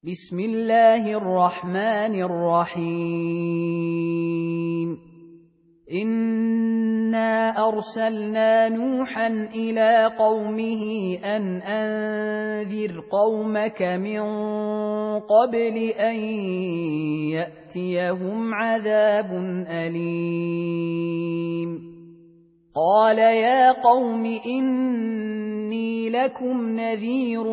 بسم الله الرحمن الرحيم. إنا أرسلنا نوحا إلى قومه أن أنذر قومك من قبل أن يأتيهم عذاب أليم. قال يا قوم إني لكم نذير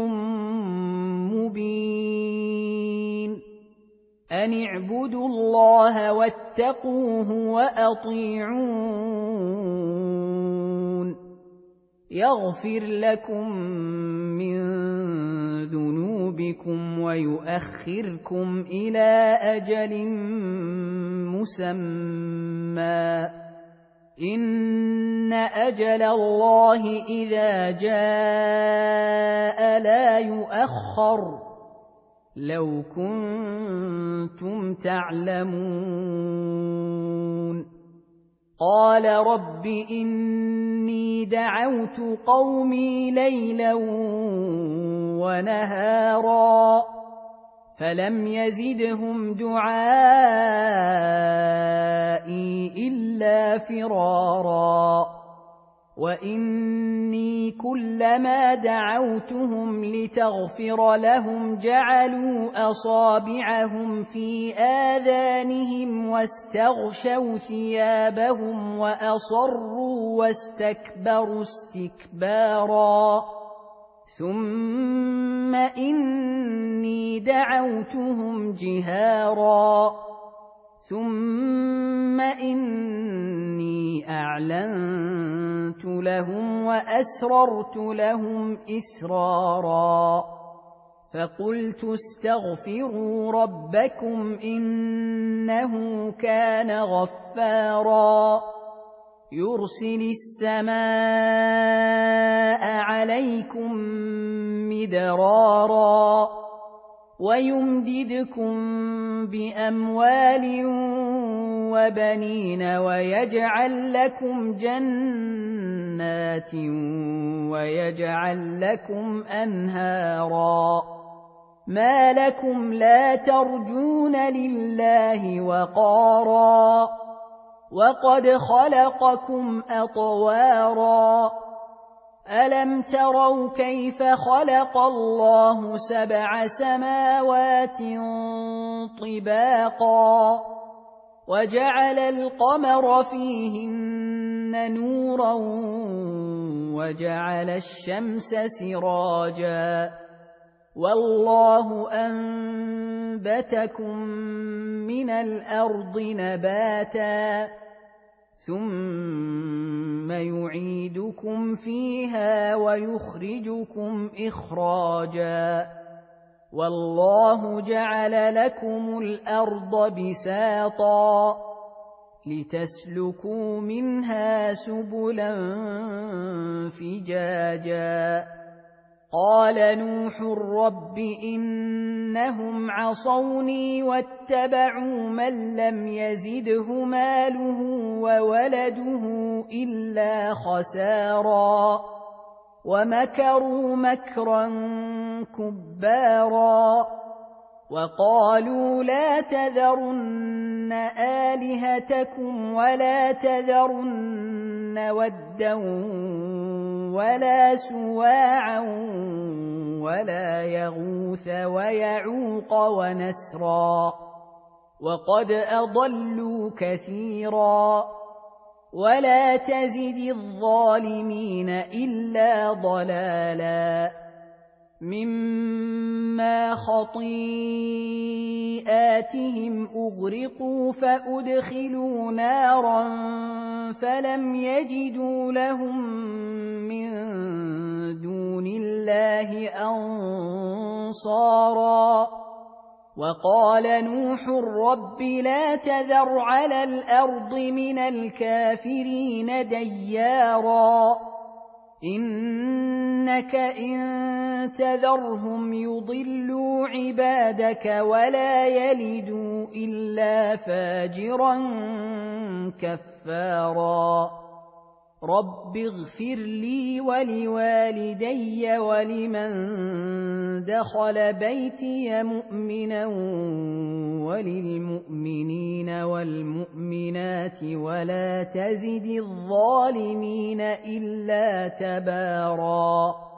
مبين أن اعبدوا الله واتقوه وأطيعون يغفر لكم من ذنوبكم ويؤخركم إلى أجل مسمى إن أجل الله إذا جاء لا يؤخر لو كنتم تعلمون. قال رب إني دعوت قومي ليلا ونهارا فلم يزدهم دعائي إلا فرارا وإني كلما دعوتهم لتغفر لهم جعلوا أصابعهم في آذانهم واستغشوا ثيابهم وأصروا واستكبروا استكبارا ثم إني دعوتهم جهارا ثم إني أعلنت لهم وأسررت لهم إسرارا فقلت استغفروا ربكم إنه كان غفارا يرسل السماء عليكم مدرارا ويمددكم بأموال وبنين ويجعل لكم جنات ويجعل لكم أنهارا ما لكم لا ترجون لله وقارا وقد خلقكم أطوارا ألم تروا كيف خلق الله 7 سماوات طباقا وجعل القمر فيهن نورا وجعل الشمس سراجا والله أنبتكم من الأرض نباتا ثم يعيدكم فيها ويخرجكم إخراجا والله جعل لكم الأرض بساطا لتسلكوا منها سبلا فجاجا قال نوح رب إنهم عصوني واتبعوا من لم يزده ماله وولده إلا خسارا ومكروا مكرا كبارا وقالوا لا تذرن آلهتكم ولا تذرن ودا ولا سواعا ولا يغوث ويعوق ونسرا وقد أضلوا كثيرا ولا تزد الظالمين إلا ضلالا مما خطيئاتهم أغرقوا فأدخلوا نارا فلم يجدوا لهم من دون الله أنصارا وقال نوح رب لا تذر على الأرض من الكافرين ديارا إنك إن تذرهم يضلوا عبادك ولا يلدوا إلا فاجرا كفارا رب اغفر لي ولوالدي ولمن دخل بيتي مؤمنا وللمؤمنين والمؤمنات ولا تزد الظالمين إلا تباراً.